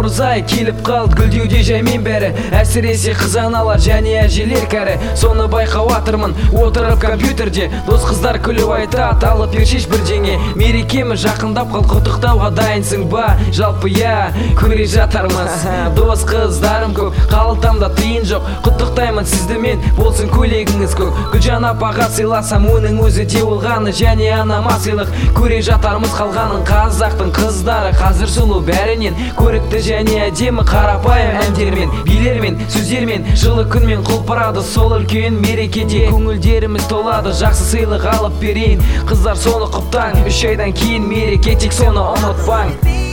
наурыз ай келіп қалды, гүлдеуде жаймен бәрі, әсіресе қыз аналар және әжелер кәрі. Соны байқап атырмын отырып компьютерде, дос қыздар күліп айтады, алып бер шеш бірдеңе. Мерекеміз жақындап қал, құттықтауға дайынсың ба? Жалпы я көре жатармыз, дос қыздарым көп, қалтамда тиын жоқ. Құттықтаймын сізді мен, болсын көйлегіңіз көк. Гүлжан апаға сыйласам, оның өзі де болғаны, және анама сыйлық. Көре жатармыз қалғанын, қазақтың қыздары қазір сұлу бәрінен көрікті және әдемі, қарапайым әндермен, билермен, сөздермен, жылы күнмен құлпырады. Сол үлкен мерекеде көңілдеріміз толады, жақсы сыйлық алып берейін. Қыздар соны құптаң, 3 айдан кейін мереке, тек соны ұмытпаң.